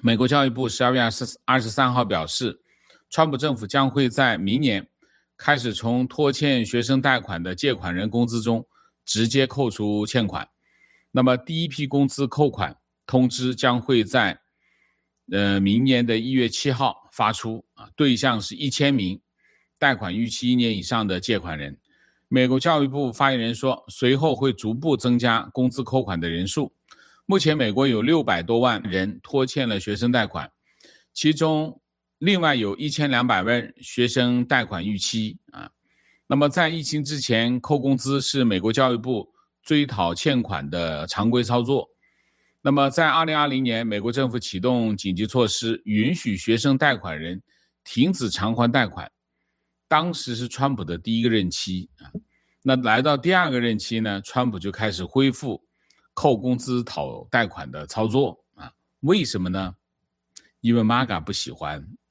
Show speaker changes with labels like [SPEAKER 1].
[SPEAKER 1] 美国教育部12月23号表示，川普政府将会在明年开始从拖欠学生贷款的借款人工资中直接扣除欠款。那么第一批工资扣款通知将会在明年的1月7号发出，对象是1000名贷款逾期1年以上的借款人。美国教育部发言人说，随后会逐步增加工资扣款的人数。目前美国有600多万人拖欠了学生贷款，其中另外有1200万学生贷款逾期。那么在疫情之前，扣工资是美国教育部追讨欠款的常规操作。那么在2020年，美国政府启动紧急措施，允许学生贷款人停止偿还贷款。当时是川普的第一个任期，那来到第二个任期呢，川普就开始恢复扣工资讨贷款的操作。为什么呢？因为 MAGA 不喜欢